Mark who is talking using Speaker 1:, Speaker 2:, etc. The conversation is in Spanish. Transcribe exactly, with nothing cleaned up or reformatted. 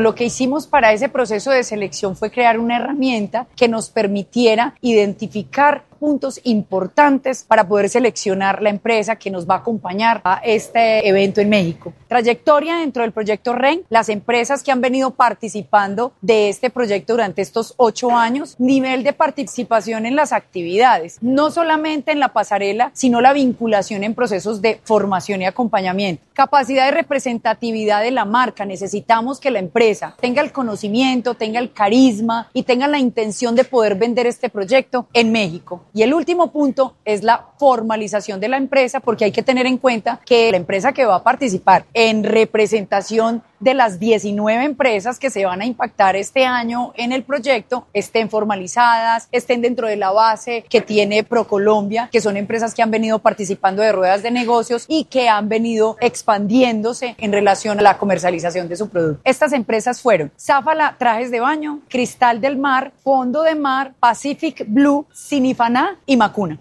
Speaker 1: Lo que hicimos para ese proceso de selección fue crear una herramienta que nos permitiera identificar puntos importantes para poder seleccionar la empresa que nos va a acompañar a este evento en México. Trayectoria dentro del proyecto R E N, las empresas que han venido participando de este proyecto durante estos ocho años, nivel de participación en las actividades, no solamente en la pasarela, sino la vinculación en procesos de formación y acompañamiento. Capacidad de representatividad de la marca, necesitamos que la empresa tenga el conocimiento, tenga el carisma y tenga la intención de poder vender este proyecto en México. Y el último punto es la formalización de la empresa, porque hay que tener en cuenta que la empresa que va a participar en representación de las diecinueve empresas que se van a impactar este año en el proyecto estén formalizadas, estén dentro de la base que tiene ProColombia, que son empresas que han venido participando de ruedas de negocios y que han venido expandiéndose en relación a la comercialización de su producto. Estas empresas fueron Zafala Trajes de Baño, Cristal del Mar, Fondo de Mar, Pacific Blue, Sinifaná y Macuna.